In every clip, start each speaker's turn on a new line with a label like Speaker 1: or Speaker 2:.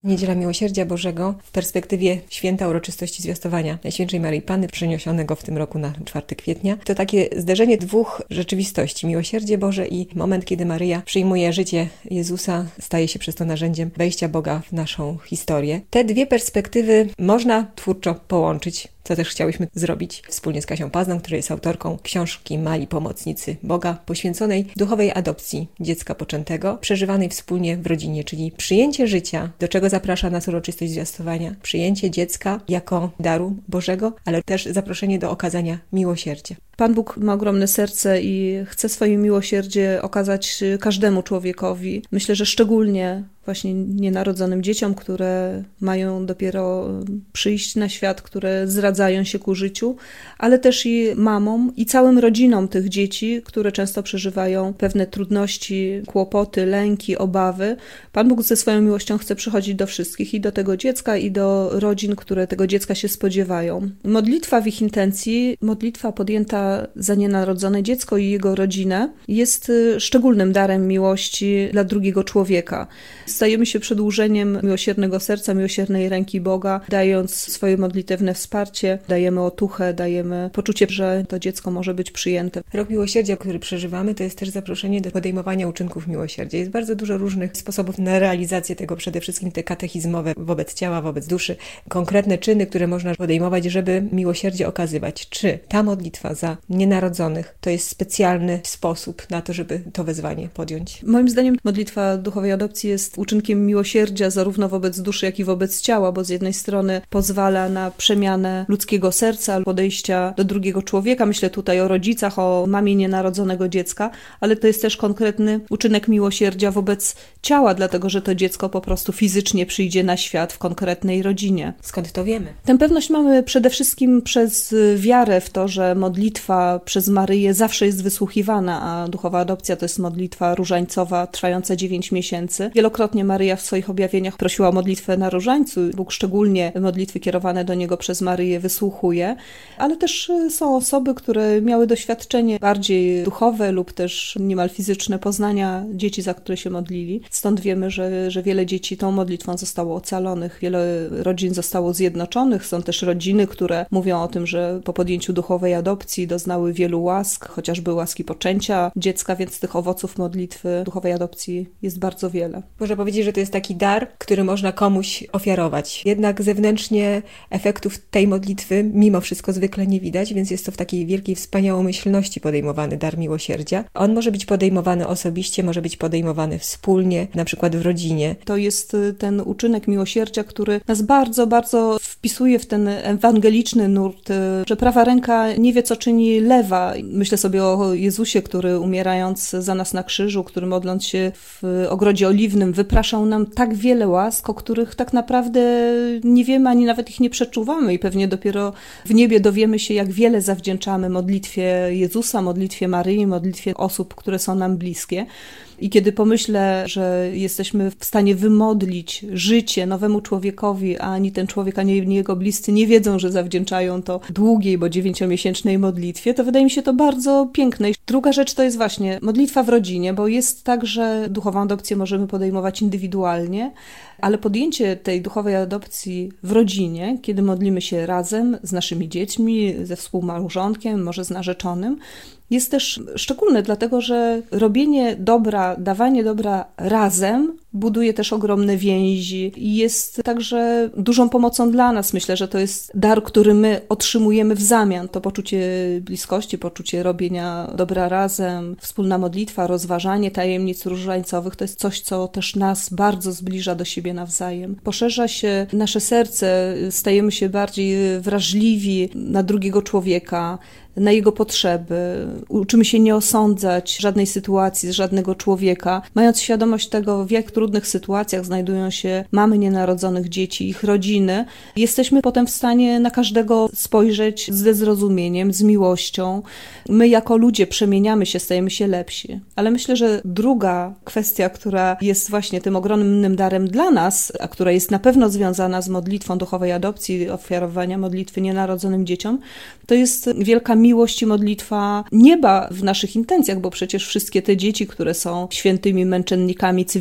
Speaker 1: Niedziela Miłosierdzia Bożego w perspektywie święta uroczystości zwiastowania Najświętszej Maryi Panny, przeniesionego w tym roku na 4 kwietnia. To takie zderzenie dwóch rzeczywistości. Miłosierdzie Boże i moment, kiedy Maryja przyjmuje życie Jezusa, staje się przez to narzędziem wejścia Boga w naszą historię. Te dwie perspektywy można twórczo połączyć, co też chciałyśmy zrobić wspólnie z Kasią Pazną, która jest autorką książki Mali Pomocnicy Boga, poświęconej duchowej adopcji dziecka poczętego, przeżywanej wspólnie w rodzinie, czyli przyjęcie życia, do czego zaprasza nas uroczystość zwiastowania, przyjęcie dziecka jako daru Bożego, ale też zaproszenie do okazania miłosierdzia.
Speaker 2: Pan Bóg ma ogromne serce i chce swoje miłosierdzie okazać każdemu człowiekowi. Myślę, że szczególnie właśnie nienarodzonym dzieciom, które mają dopiero przyjść na świat, które zradzają się ku życiu, ale też i mamom i całym rodzinom tych dzieci, które często przeżywają pewne trudności, kłopoty, lęki, obawy. Pan Bóg ze swoją miłością chce przychodzić do wszystkich, i do tego dziecka, i do rodzin, które tego dziecka się spodziewają. Modlitwa w ich intencji, modlitwa podjęta za nienarodzone dziecko i jego rodzinę, jest szczególnym darem miłości dla drugiego człowieka. Stajemy się przedłużeniem miłosiernego serca, miłosiernej ręki Boga, dając swoje modlitewne wsparcie, dajemy otuchę, dajemy poczucie, że to dziecko może być przyjęte.
Speaker 1: Rok Miłosierdzia, który przeżywamy, to jest też zaproszenie do podejmowania uczynków miłosierdzia. Jest bardzo dużo różnych sposobów na realizację tego, przede wszystkim te katechizmowe wobec ciała, wobec duszy, konkretne czyny, które można podejmować, żeby miłosierdzie okazywać. Czy ta modlitwa za nienarodzonych to jest specjalny sposób na to, żeby to wezwanie podjąć?
Speaker 2: Moim zdaniem modlitwa duchowej adopcji jest uczynkiem miłosierdzia zarówno wobec duszy, jak i wobec ciała, bo z jednej strony pozwala na przemianę ludzkiego serca, podejścia do drugiego człowieka. Myślę tutaj o rodzicach, o mamie nienarodzonego dziecka, ale to jest też konkretny uczynek miłosierdzia wobec ciała, dlatego że to dziecko po prostu fizycznie przyjdzie na świat w konkretnej rodzinie.
Speaker 1: Skąd to wiemy?
Speaker 2: Tę pewność mamy przede wszystkim przez wiarę w to, że modlitwa przez Maryję zawsze jest wysłuchiwana, a duchowa adopcja to jest modlitwa różańcowa trwająca 9 miesięcy. Wielokrotnie Maryja w swoich objawieniach prosiła o modlitwę na różańcu. Bóg szczególnie modlitwy kierowane do Niego przez Maryję wysłuchuje, ale też są osoby, które miały doświadczenie bardziej duchowe lub też niemal fizyczne poznania dzieci, za które się modlili. Stąd wiemy, że wiele dzieci tą modlitwą zostało ocalonych, wiele rodzin zostało zjednoczonych. Są też rodziny, które mówią o tym, że po podjęciu duchowej adopcji doznały wielu łask, chociażby łaski poczęcia dziecka, więc tych owoców modlitwy duchowej adopcji jest bardzo wiele.
Speaker 1: Można powiedzieć, że to jest taki dar, który można komuś ofiarować. Jednak zewnętrznie efektów tej modlitwy mimo wszystko zwykle nie widać, więc jest to w takiej wielkiej wspaniałomyślności podejmowany dar miłosierdzia. On może być podejmowany osobiście, może być podejmowany wspólnie, na przykład w rodzinie.
Speaker 2: To jest ten uczynek miłosierdzia, który nas bardzo, bardzo wpisuje w ten ewangeliczny nurt, że prawa ręka nie wie, co czyni lewa. Myślę sobie o Jezusie, który umierając za nas na krzyżu, który modląc się w ogrodzie oliwnym wypraszał nam tak wiele łask, o których tak naprawdę nie wiemy, ani nawet ich nie przeczuwamy, i pewnie dopiero w niebie dowiemy się, jak wiele zawdzięczamy modlitwie Jezusa, modlitwie Maryi, modlitwie osób, które są nam bliskie. I kiedy pomyślę, że jesteśmy w stanie wymodlić życie nowemu człowiekowi, a ani ten człowiek, ani jego bliscy nie wiedzą, że zawdzięczają to długiej, bo 9-miesięcznej modlitwie, to wydaje mi się to bardzo piękne. I druga rzecz to jest właśnie modlitwa w rodzinie, bo jest tak, że duchową adopcję możemy podejmować indywidualnie, ale podjęcie tej duchowej adopcji w rodzinie, kiedy modlimy się razem z naszymi dziećmi, ze współmałżonkiem, może z narzeczonym, jest też szczególne, dlatego że robienie dobra, dawanie dobra razem buduje też ogromne więzi i jest także dużą pomocą dla nas. Myślę, że to jest dar, który my otrzymujemy w zamian. To poczucie bliskości, poczucie robienia dobra razem, wspólna modlitwa, rozważanie tajemnic różańcowych, to jest coś, co też nas bardzo zbliża do siebie nawzajem. Poszerza się nasze serce, stajemy się bardziej wrażliwi na drugiego człowieka, na jego potrzeby. Uczymy się nie osądzać żadnej sytuacji, żadnego człowieka, mając świadomość tego, w jak trudnych sytuacjach znajdują się mamy nienarodzonych dzieci, ich rodziny. Jesteśmy potem w stanie na każdego spojrzeć ze zrozumieniem, z miłością. My jako ludzie przemieniamy się, stajemy się lepsi. Ale myślę, że druga kwestia, która jest właśnie tym ogromnym darem dla nas, a która jest na pewno związana z modlitwą duchowej adopcji, ofiarowania modlitwy nienarodzonym dzieciom, to jest wielka miłość i modlitwa nieba w naszych intencjach, bo przecież wszystkie te dzieci, które są świętymi męczennikami cywilizacji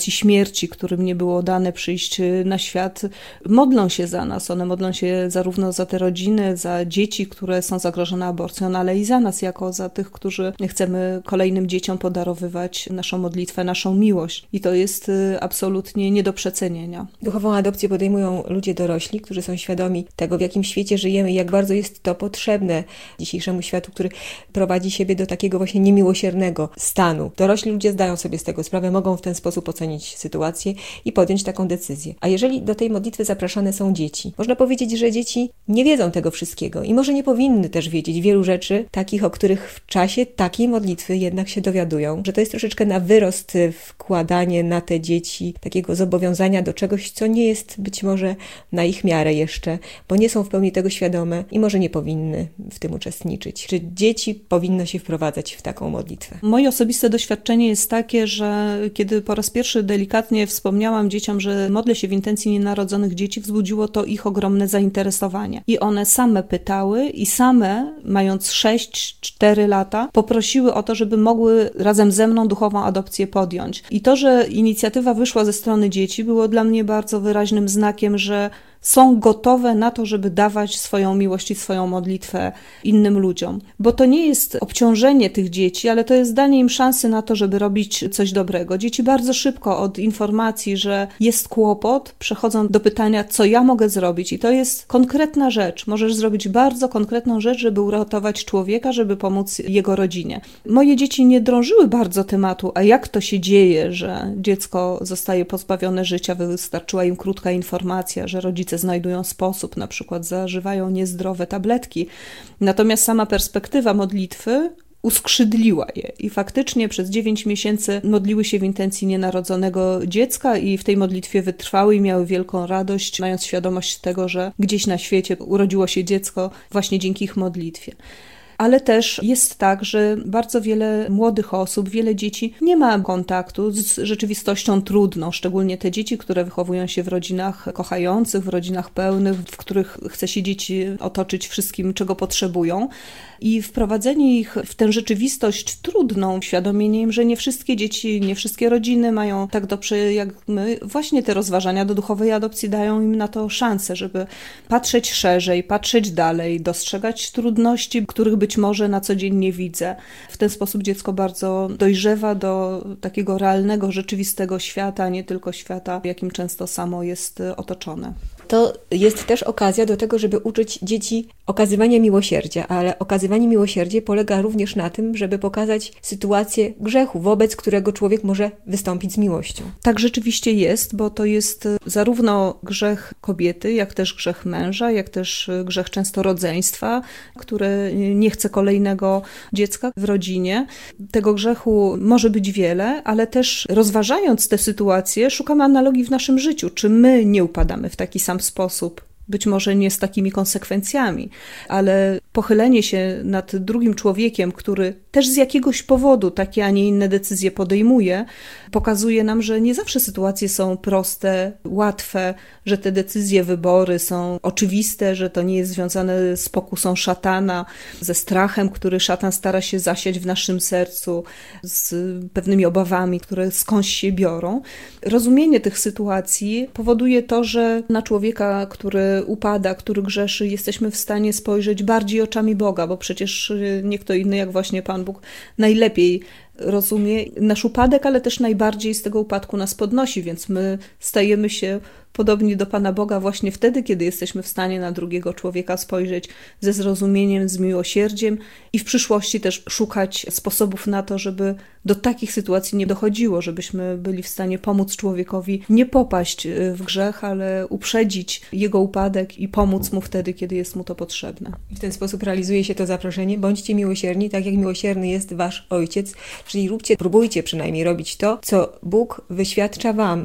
Speaker 2: dzieci śmierci, którym nie było dane przyjść na świat, modlą się za nas. One modlą się zarówno za te rodziny, za dzieci, które są zagrożone aborcją, ale i za nas, jako za tych, którzy chcemy kolejnym dzieciom podarowywać naszą modlitwę, naszą miłość. I to jest absolutnie nie do przecenienia.
Speaker 1: Duchową adopcję podejmują ludzie dorośli, którzy są świadomi tego, w jakim świecie żyjemy i jak bardzo jest to potrzebne dzisiejszemu światu, który prowadzi siebie do takiego właśnie niemiłosiernego stanu. Dorośli ludzie zdają sobie z tego sprawę, mogą w ten sposób ocenić sytuację i podjąć taką decyzję. A jeżeli do tej modlitwy zapraszane są dzieci, można powiedzieć, że dzieci nie wiedzą tego wszystkiego i może nie powinny też wiedzieć wielu rzeczy, takich, o których w czasie takiej modlitwy jednak się dowiadują, że to jest troszeczkę na wyrost wkładanie na te dzieci takiego zobowiązania do czegoś, co nie jest być może na ich miarę jeszcze, bo nie są w pełni tego świadome i może nie powinny w tym uczestniczyć. Czy dzieci powinno się wprowadzać w taką modlitwę?
Speaker 2: Moje osobiste doświadczenie jest takie, że kiedy po raz pierwszy delikatnie wspomniałam dzieciom, że modlę się w intencji nienarodzonych dzieci, wzbudziło to ich ogromne zainteresowanie. I one same pytały i same, mając 6-4 lata, poprosiły o to, żeby mogły razem ze mną duchową adopcję podjąć. I to, że inicjatywa wyszła ze strony dzieci, było dla mnie bardzo wyraźnym znakiem, że są gotowe na to, żeby dawać swoją miłość i swoją modlitwę innym ludziom. Bo to nie jest obciążenie tych dzieci, ale to jest danie im szansy na to, żeby robić coś dobrego. Dzieci bardzo szybko od informacji, że jest kłopot, przechodzą do pytania, co ja mogę zrobić. I to jest konkretna rzecz. Możesz zrobić bardzo konkretną rzecz, żeby uratować człowieka, żeby pomóc jego rodzinie. Moje dzieci nie drążyły bardzo tematu, a jak to się dzieje, że dziecko zostaje pozbawione życia. Wystarczyła im krótka informacja, że rodzice znajdują sposób, na przykład zażywają niezdrowe tabletki. Natomiast sama perspektywa modlitwy uskrzydliła je i faktycznie przez 9 miesięcy modliły się w intencji nienarodzonego dziecka i w tej modlitwie wytrwały i miały wielką radość, mając świadomość tego, że gdzieś na świecie urodziło się dziecko właśnie dzięki ich modlitwie. Ale też jest tak, że bardzo wiele młodych osób, wiele dzieci nie ma kontaktu z rzeczywistością trudną, szczególnie te dzieci, które wychowują się w rodzinach kochających, w rodzinach pełnych, w których chce się dzieci otoczyć wszystkim, czego potrzebują. I wprowadzenie ich w tę rzeczywistość trudną, uświadomienie im, że nie wszystkie dzieci, nie wszystkie rodziny mają tak dobrze jak my, właśnie te rozważania do duchowej adopcji dają im na to szansę, żeby patrzeć szerzej, patrzeć dalej, dostrzegać trudności, których być może na co dzień nie widzę. W ten sposób dziecko bardzo dojrzewa do takiego realnego, rzeczywistego świata, a nie tylko świata, jakim często samo jest otoczone.
Speaker 1: To jest też okazja do tego, żeby uczyć dzieci okazywania miłosierdzia, ale okazywanie miłosierdzia polega również na tym, żeby pokazać sytuację grzechu, wobec którego człowiek może wystąpić z miłością.
Speaker 2: Tak rzeczywiście jest, bo to jest zarówno grzech kobiety, jak też grzech męża, jak też grzech często rodzeństwa, które nie chce kolejnego dziecka w rodzinie. Tego grzechu może być wiele, ale też rozważając tę sytuację, szukamy analogii w naszym życiu. Czy my nie upadamy w taki sam sposób? Być może nie z takimi konsekwencjami, ale pochylenie się nad drugim człowiekiem, który też z jakiegoś powodu takie, a nie inne decyzje podejmuje, pokazuje nam, że nie zawsze sytuacje są proste, łatwe, że te decyzje, wybory są oczywiste, że to nie jest związane z pokusą szatana, ze strachem, który szatan stara się zasiać w naszym sercu, z pewnymi obawami, które skądś się biorą. Rozumienie tych sytuacji powoduje to, że na człowieka, który upada, który grzeszy, jesteśmy w stanie spojrzeć bardziej oczami Boga, bo przecież nie kto inny jak właśnie Pan Bóg najlepiej rozumie nasz upadek, ale też najbardziej z tego upadku nas podnosi, więc my stajemy się podobni do Pana Boga właśnie wtedy, kiedy jesteśmy w stanie na drugiego człowieka spojrzeć ze zrozumieniem, z miłosierdziem i w przyszłości też szukać sposobów na to, żeby do takich sytuacji nie dochodziło, żebyśmy byli w stanie pomóc człowiekowi nie popaść w grzech, ale uprzedzić jego upadek i pomóc mu wtedy, kiedy jest mu to potrzebne.
Speaker 1: W ten sposób realizuje się to zaproszenie. Bądźcie miłosierni, tak jak miłosierny jest wasz Ojciec, czyli próbujcie przynajmniej robić to, co Bóg wyświadcza wam.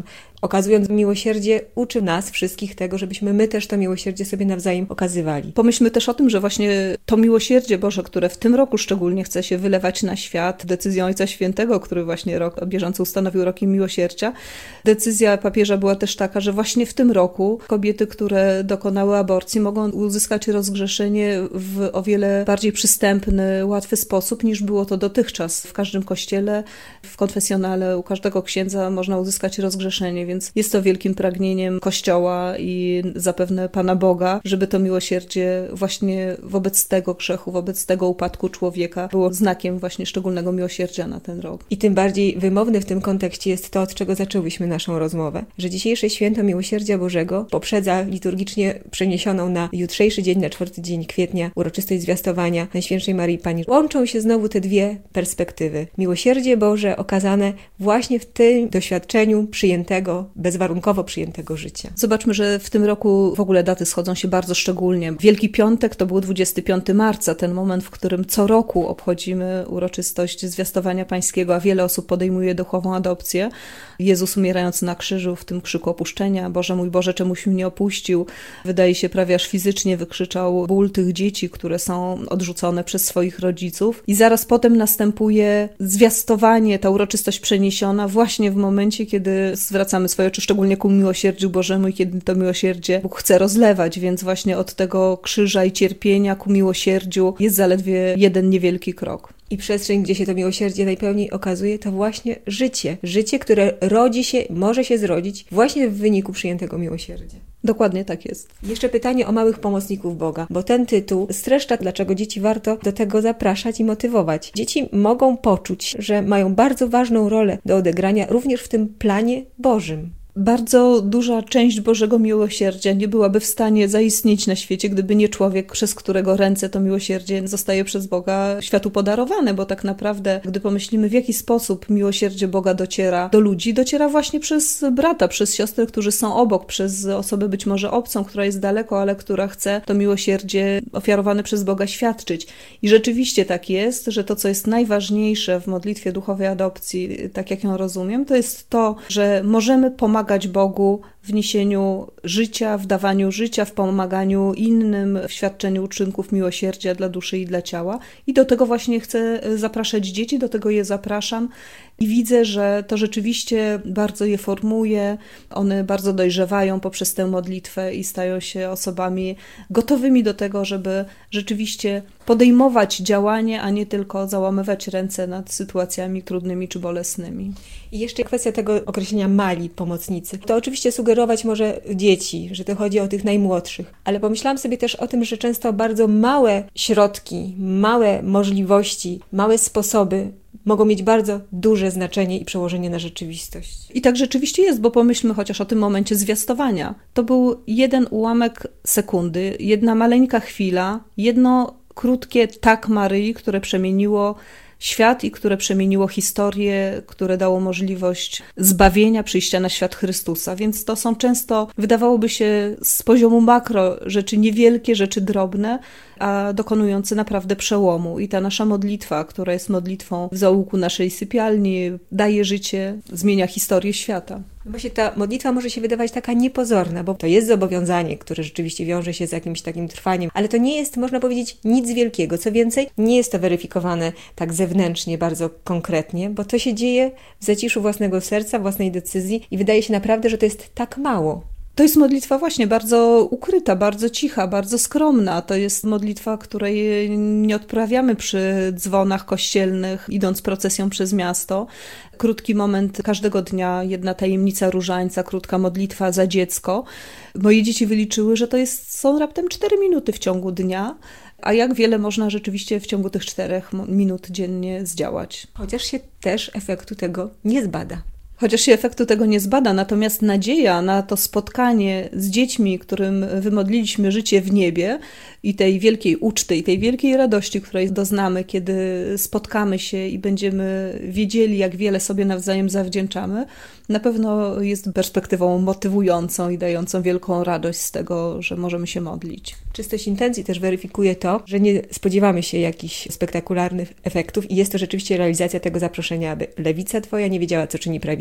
Speaker 1: okazując miłosierdzie, uczy nas wszystkich tego, żebyśmy my też to miłosierdzie sobie nawzajem okazywali.
Speaker 2: Pomyślmy też o tym, że właśnie to miłosierdzie Boże, które w tym roku szczególnie chce się wylewać na świat, decyzją Ojca Świętego, który właśnie rok bieżący ustanowił rokiem miłosierdzia, decyzja papieża była też taka, że właśnie w tym roku kobiety, które dokonały aborcji, mogą uzyskać rozgrzeszenie w o wiele bardziej przystępny, łatwy sposób, niż było to dotychczas. W każdym kościele, w konfesjonale, u każdego księdza można uzyskać rozgrzeszenie, więc jest to wielkim pragnieniem Kościoła i zapewne Pana Boga, żeby to miłosierdzie właśnie wobec tego grzechu, wobec tego upadku człowieka było znakiem właśnie szczególnego miłosierdzia na ten rok.
Speaker 1: I tym bardziej wymowne w tym kontekście jest to, od czego zaczęłyśmy naszą rozmowę, że dzisiejsze święto Miłosierdzia Bożego poprzedza liturgicznie przeniesioną na jutrzejszy dzień, na 4 dzień kwietnia, uroczystość zwiastowania Najświętszej Maryi Panny. Łączą się znowu te dwie perspektywy. Miłosierdzie Boże okazane właśnie w tym doświadczeniu przyjętego, bezwarunkowo przyjętego życia.
Speaker 2: Zobaczmy, że w tym roku w ogóle daty schodzą się bardzo szczególnie. Wielki Piątek to był 25 marca, ten moment, w którym co roku obchodzimy uroczystość zwiastowania pańskiego, a wiele osób podejmuje duchową adopcję. Jezus umierając na krzyżu w tym krzyku opuszczenia, Boże mój Boże, czemuś mnie opuścił, wydaje się prawie aż fizycznie wykrzyczał ból tych dzieci, które są odrzucone przez swoich rodziców. I zaraz potem następuje zwiastowanie, ta uroczystość przeniesiona właśnie w momencie, kiedy zwracamy swoje oczy szczególnie ku miłosierdziu Bożemu i kiedy to miłosierdzie Bóg chce rozlewać, więc właśnie od tego krzyża i cierpienia ku miłosierdziu jest zaledwie jeden niewielki krok.
Speaker 1: I przestrzeń, gdzie się to miłosierdzie najpełniej okazuje, to właśnie życie. Życie, które rodzi się, może się zrodzić właśnie w wyniku przyjętego miłosierdzia.
Speaker 2: Dokładnie tak jest.
Speaker 1: Jeszcze pytanie o małych pomocników Boga, bo ten tytuł streszcza, dlaczego dzieci warto do tego zapraszać i motywować. Dzieci mogą poczuć, że mają bardzo ważną rolę do odegrania również w tym planie Bożym.
Speaker 2: Bardzo duża część Bożego miłosierdzia nie byłaby w stanie zaistnieć na świecie, gdyby nie człowiek, przez którego ręce to miłosierdzie zostaje przez Boga światu podarowane, bo tak naprawdę, gdy pomyślimy, w jaki sposób miłosierdzie Boga dociera do ludzi, dociera właśnie przez brata, przez siostry, którzy są obok, przez osobę być może obcą, która jest daleko, ale która chce to miłosierdzie ofiarowane przez Boga świadczyć. I rzeczywiście tak jest, że to, co jest najważniejsze w modlitwie duchowej adopcji, tak jak ją rozumiem, to jest to, że możemy pomagać Bogu w niesieniu życia, w dawaniu życia, w pomaganiu innym, w świadczeniu uczynków miłosierdzia dla duszy i dla ciała. I do tego właśnie chcę zapraszać dzieci, do tego je zapraszam i widzę, że to rzeczywiście bardzo je formuje, one bardzo dojrzewają poprzez tę modlitwę i stają się osobami gotowymi do tego, żeby rzeczywiście podejmować działanie, a nie tylko załamywać ręce nad sytuacjami trudnymi czy bolesnymi.
Speaker 1: I jeszcze kwestia tego określenia mali pomocnicy. To oczywiście sugerować może dzieci, że to chodzi o tych najmłodszych, ale pomyślałam sobie też o tym, że często bardzo małe środki, małe możliwości, małe sposoby mogą mieć bardzo duże znaczenie i przełożenie na rzeczywistość.
Speaker 2: I tak rzeczywiście jest, bo pomyślmy chociaż o tym momencie zwiastowania. To był jeden ułamek sekundy, jedna maleńka chwila, jedno krótkie tak Maryi, które przemieniło świat i które przemieniło historię, które dało możliwość zbawienia, przyjścia na świat Chrystusa. Więc to są często, wydawałoby się z poziomu makro, rzeczy niewielkie, rzeczy drobne, a dokonujące naprawdę przełomu. I ta nasza modlitwa, która jest modlitwą w zaułku naszej sypialni, daje życie, zmienia historię świata.
Speaker 1: Właśnie ta modlitwa może się wydawać taka niepozorna, bo to jest zobowiązanie, które rzeczywiście wiąże się z jakimś takim trwaniem, ale to nie jest, można powiedzieć, nic wielkiego. Co więcej, nie jest to weryfikowane tak zewnętrznie, bardzo konkretnie, bo to się dzieje w zaciszu własnego serca, własnej decyzji i wydaje się naprawdę, że to jest tak mało.
Speaker 2: To jest modlitwa właśnie bardzo ukryta, bardzo cicha, bardzo skromna. To jest modlitwa, której nie odprawiamy przy dzwonach kościelnych, idąc procesją przez miasto. Krótki moment każdego dnia, jedna tajemnica różańca, krótka modlitwa za dziecko. Moje dzieci wyliczyły, że są raptem 4 minuty w ciągu dnia, a jak wiele można rzeczywiście w ciągu tych 4 minut dziennie zdziałać.
Speaker 1: Chociaż się też efektu tego nie zbada.
Speaker 2: Chociaż się efektu tego nie zbada, natomiast nadzieja na to spotkanie z dziećmi, którym wymodliliśmy życie w niebie i tej wielkiej uczty, i tej wielkiej radości, której doznamy, kiedy spotkamy się i będziemy wiedzieli, jak wiele sobie nawzajem zawdzięczamy, na pewno jest perspektywą motywującą i dającą wielką radość z tego, że możemy się modlić.
Speaker 1: Czystość intencji też weryfikuje to, że nie spodziewamy się jakichś spektakularnych efektów i jest to rzeczywiście realizacja tego zaproszenia, aby lewica Twoja nie wiedziała, co czyni prawica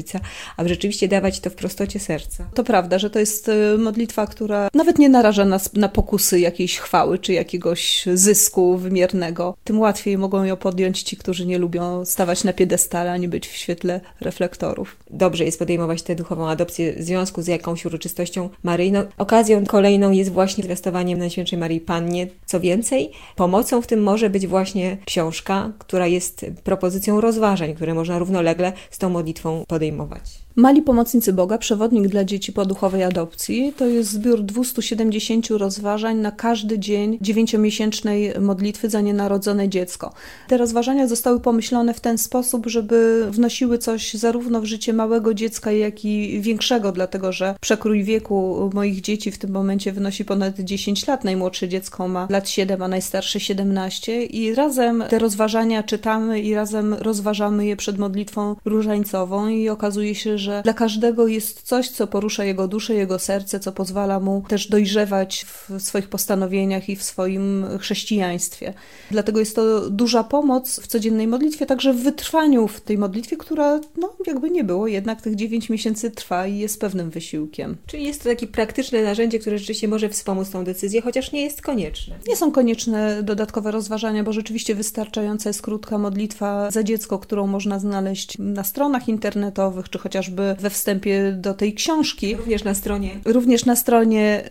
Speaker 1: Ojca, aby rzeczywiście dawać to w prostocie serca.
Speaker 2: To prawda, że to jest modlitwa, która nawet nie naraża nas na pokusy jakiejś chwały czy jakiegoś zysku wymiernego. Tym łatwiej mogą ją podjąć ci, którzy nie lubią stawać na piedestale ani być w świetle reflektorów.
Speaker 1: Dobrze jest podejmować tę duchową adopcję w związku z jakąś uroczystością maryjną. Okazją kolejną jest właśnie zwiastowanie Najświętszej Maryi Pannie. Co więcej, pomocą w tym może być właśnie książka, która jest propozycją rozważań, które można równolegle z tą modlitwą podejmować.
Speaker 2: Mali Pomocnicy Boga, przewodnik dla dzieci po duchowej adopcji, to jest zbiór 270 rozważań na każdy dzień 9-miesięcznej modlitwy za nienarodzone dziecko. Te rozważania zostały pomyślone w ten sposób, żeby wnosiły coś zarówno w życie małego dziecka, jak i większego, dlatego że przekrój wieku moich dzieci w tym momencie wynosi ponad 10 lat. Najmłodsze dziecko ma lat 7, a najstarsze 17 i razem te rozważania czytamy i razem rozważamy je przed modlitwą różańcową i okazuje się, że dla każdego jest coś, co porusza jego duszę, jego serce, co pozwala mu też dojrzewać w swoich postanowieniach i w swoim chrześcijaństwie. Dlatego jest to duża pomoc w codziennej modlitwie, także w wytrwaniu w tej modlitwie, która, jakby nie było, jednak tych 9 miesięcy trwa i jest pewnym wysiłkiem.
Speaker 1: Czyli jest to takie praktyczne narzędzie, które rzeczywiście może wspomóc tą decyzję, chociaż nie jest konieczne.
Speaker 2: Nie są konieczne dodatkowe rozważania, bo rzeczywiście wystarczająca jest krótka modlitwa za dziecko, którą można znaleźć na stronach internetowych, czy chociażby we wstępie do tej książki. Również na stronie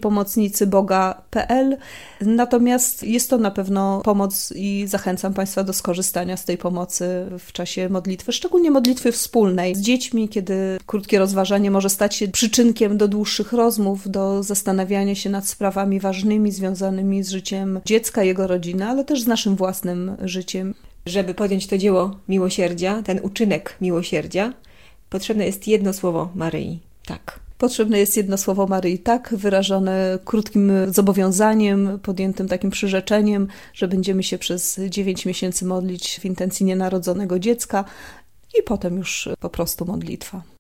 Speaker 2: malipomocnicyboga.pl. Natomiast jest to na pewno pomoc i zachęcam Państwa do skorzystania z tej pomocy w czasie modlitwy, szczególnie modlitwy wspólnej z dziećmi, kiedy krótkie rozważanie może stać się przyczynkiem do dłuższych rozmów, do zastanawiania się nad sprawami ważnymi związanymi z życiem dziecka, jego rodziny, ale też z naszym własnym życiem.
Speaker 1: Żeby podjąć to dzieło miłosierdzia, ten uczynek miłosierdzia, potrzebne jest jedno słowo Maryi. Tak.
Speaker 2: Potrzebne jest jedno słowo Maryi tak, wyrażone krótkim zobowiązaniem, podjętym takim przyrzeczeniem, że będziemy się przez 9 miesięcy modlić w intencji nienarodzonego dziecka i potem już po prostu modlitwa.